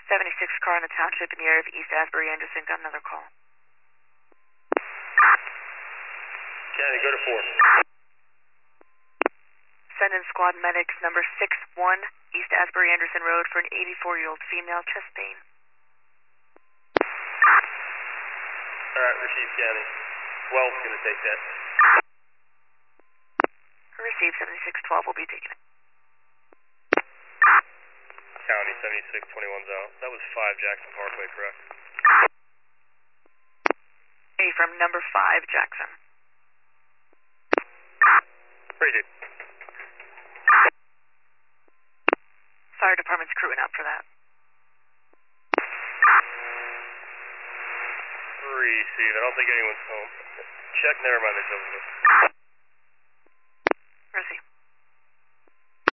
76 car in the township in the area of East Asbury Anderson. Got another call. County, go to 4. Send in squad medics number 61 East Asbury Anderson Road for an 84-year-old female chest pain. Alright, receive County. 12's gonna take that. Receive 7612 will be taken. County, 7621's out. That was 5 Jackson Parkway, correct? A from number 5 Jackson. Appreciate it. Fire department's crewing up for that. Receive. I don't think anyone's home. Check, never mind, there's over.